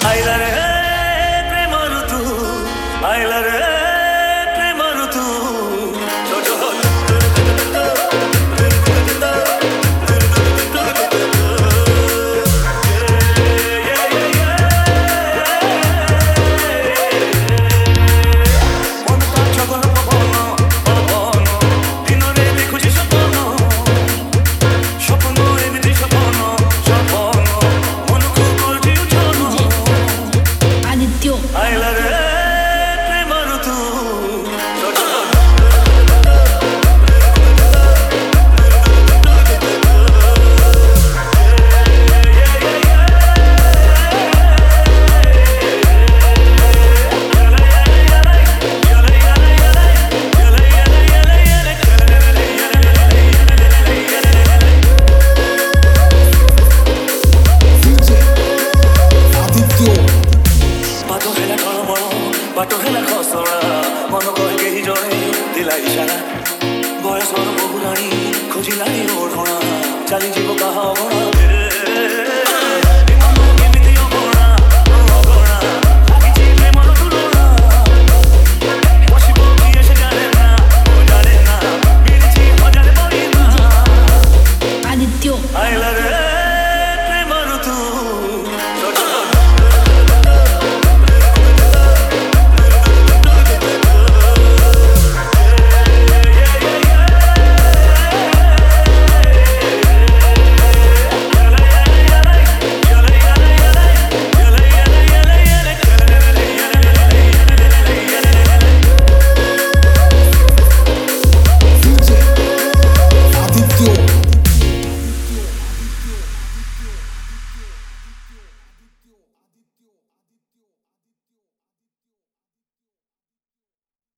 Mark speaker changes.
Speaker 1: आइला रे प्रेम ऋतु आइला रे प्रेम ऋतु आइला रे प्रेम ऋतु बाटो हेला खसड़ा मन कहे केही जणे दिला इशारा बयसर बहुराणी खोजिलानी ओढणा चाली जीव कहा अगणा केमिति अगणा अगणा लागिछि प्रेमर तुलना बसिब किए से जाने ना मिलिछि हजार परिमा आदित्य आइला रे